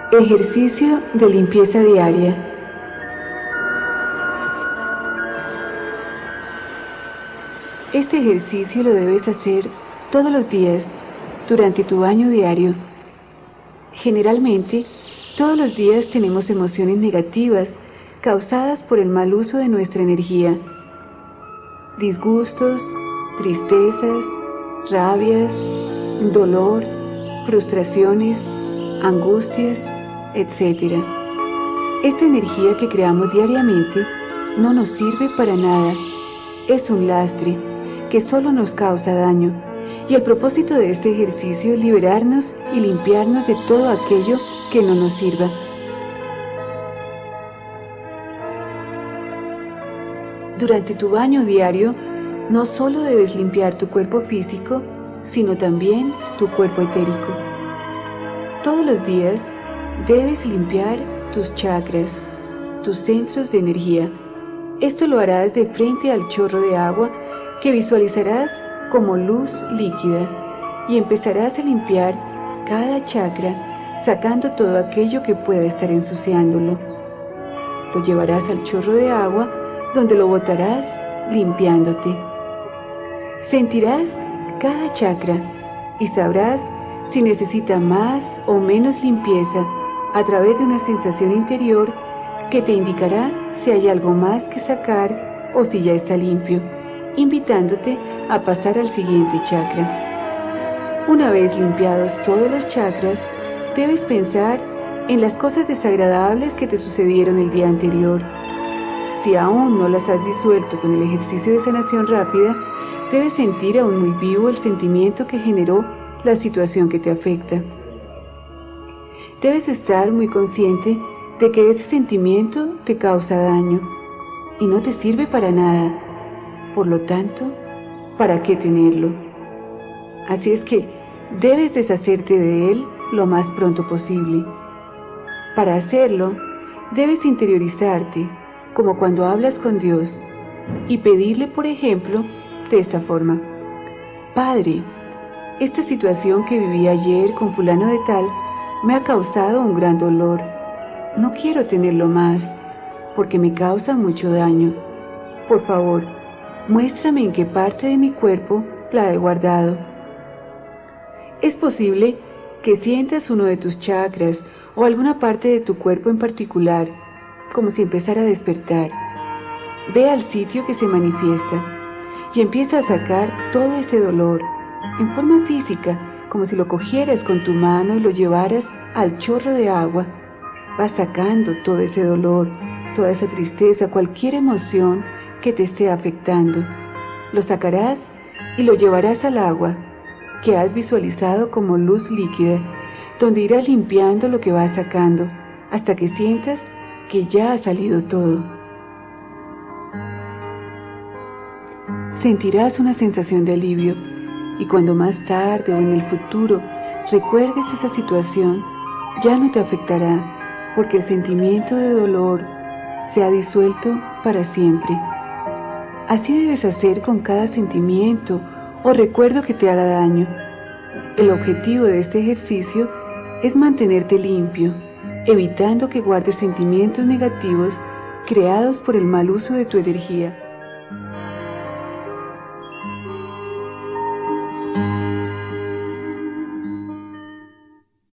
Ejercicio de limpieza diaria. Este ejercicio lo debes hacer todos los días durante tu baño diario. Generalmente, todos los días tenemos emociones negativas causadas por el mal uso de nuestra energía. Disgustos, tristezas, rabias, dolor, frustraciones, angustias, etc. Esta energía que creamos diariamente no nos sirve para nada. Es un lastre que solo nos causa daño, y el propósito de este ejercicio es liberarnos y limpiarnos de todo aquello que no nos sirva. Durante tu baño diario, no solo debes limpiar tu cuerpo físico, sino también tu cuerpo etérico. Todos los días debes limpiar tus chakras, tus centros de energía. Esto lo harás de frente al chorro de agua que visualizarás como luz líquida, y empezarás a limpiar cada chakra sacando todo aquello que pueda estar ensuciándolo. Lo llevarás al chorro de agua donde lo botarás limpiándote. Sentirás cada chakra y sabrás si necesita más o menos limpieza a través de una sensación interior que te indicará si hay algo más que sacar o si ya está limpio, invitándote a pasar al siguiente chakra. Una vez limpiados todos los chakras, debes pensar en las cosas desagradables que te sucedieron el día anterior. Si aún no las has disuelto con el ejercicio de sanación rápida, debes sentir aún muy vivo el sentimiento que generó la situación que te afecta. Debes estar muy consciente de que ese sentimiento te causa daño y no te sirve para nada. Por lo tanto, ¿para qué tenerlo? Así es que debes deshacerte de él lo más pronto posible. Para hacerlo, debes interiorizarte, como cuando hablas con Dios, y pedirle, por ejemplo, de esta forma: Padre, esta situación que viví ayer con fulano de tal me ha causado un gran dolor. No quiero tenerlo más, porque me causa mucho daño. Por favor, muéstrame en qué parte de mi cuerpo la he guardado. Es posible que sientas uno de tus chakras o alguna parte de tu cuerpo en particular, como si empezara a despertar. Ve al sitio que se manifiesta y empieza a sacar todo ese dolor en forma física, como si lo cogieras con tu mano y lo llevaras al chorro de agua. Vas sacando todo ese dolor, toda esa tristeza, cualquier emoción que te esté afectando. Lo sacarás y lo llevarás al agua, que has visualizado como luz líquida, donde irás limpiando lo que vas sacando, hasta que sientas que ya ha salido todo. Sentirás una sensación de alivio, y cuando más tarde o en el futuro recuerdes esa situación, ya no te afectará, porque el sentimiento de dolor se ha disuelto para siempre. Así debes hacer con cada sentimiento o recuerdo que te haga daño. El objetivo de este ejercicio es mantenerte limpio, evitando que guardes sentimientos negativos creados por el mal uso de tu energía.